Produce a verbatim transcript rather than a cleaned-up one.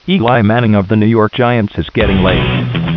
Eli Manning of the New York Giants is getting laid.